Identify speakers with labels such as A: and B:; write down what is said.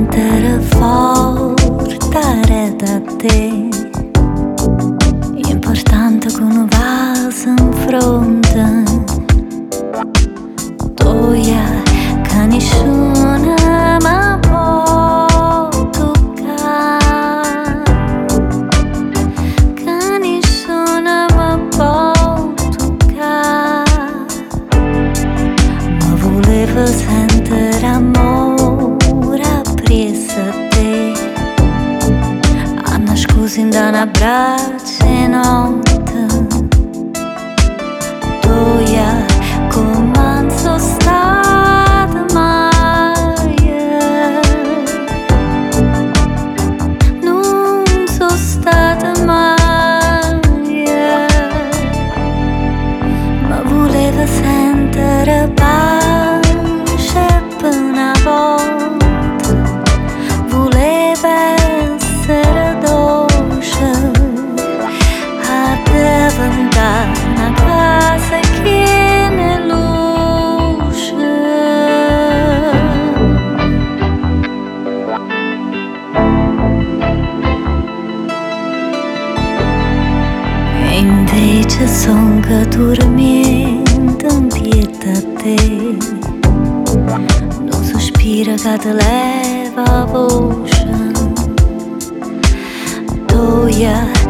A: sentere forte da te. È importante che uno va in fronte, toia che nessuno mi può toccare, che nessuno mi può toccare. Ma volevo sentire amore appresso a te, a nascosto in un abbraccio e notte, toia come sono stata mai, non sono stata mai, ma volevo sentire pace per una volta, volevo essere dolce a diventare una casa che ne luce. E invece son che dormiendo in piedi a te, non sospira che ti leva a voce, toia